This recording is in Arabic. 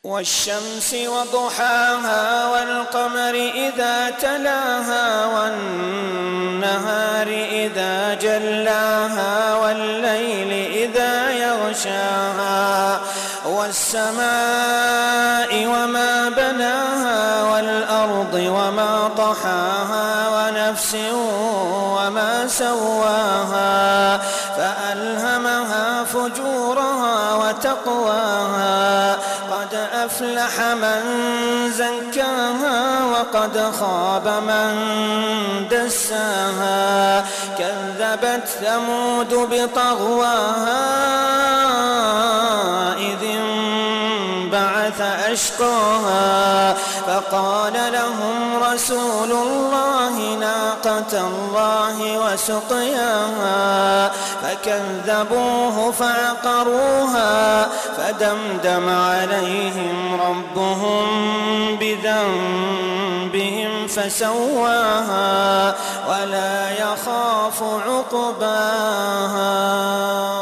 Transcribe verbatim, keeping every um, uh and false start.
والشمس وضحاها والقمر إذا تلاها والنهار إذا جلاها والليل إذا يغشاها والسماء وما بناها والأرض وما طحاها ونفس وما سواها فألهمها فجورها وتقواها قد أفلح من زكاها وقد خاب من دساها كذبت ثمود بطغواها إذ انبعث أشقاها فقال لهم رسول الله ناقة الله وسقياها فكذبوه فعقروها فدمدم عليهم ربهم بذنبهم فسواها ولا يخاف عقباها.